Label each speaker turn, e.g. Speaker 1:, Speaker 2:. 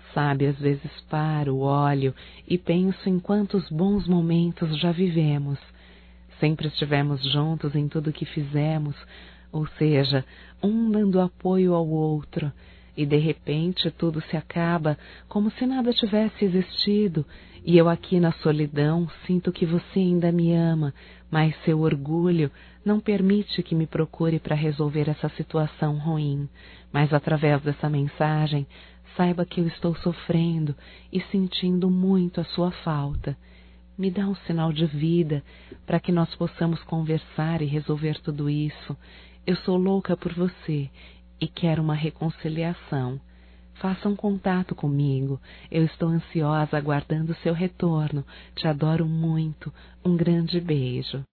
Speaker 1: Sabe, às vezes paro, olho e penso em quantos bons momentos já vivemos. Sempre estivemos juntos em tudo que fizemos, ou seja, um dando apoio ao outro, e de repente tudo se acaba como se nada tivesse existido, e eu aqui na solidão sinto que você ainda me ama, mas seu orgulho não permite que me procure para resolver essa situação ruim. Mas através dessa mensagem, saiba que eu estou sofrendo e sentindo muito a sua falta. Me dá um sinal de vida para que nós possamos conversar e resolver tudo isso. Eu sou louca por você e quero uma reconciliação. Faça um contato comigo. Eu estou ansiosa aguardando seu retorno. Te adoro muito. Um grande beijo.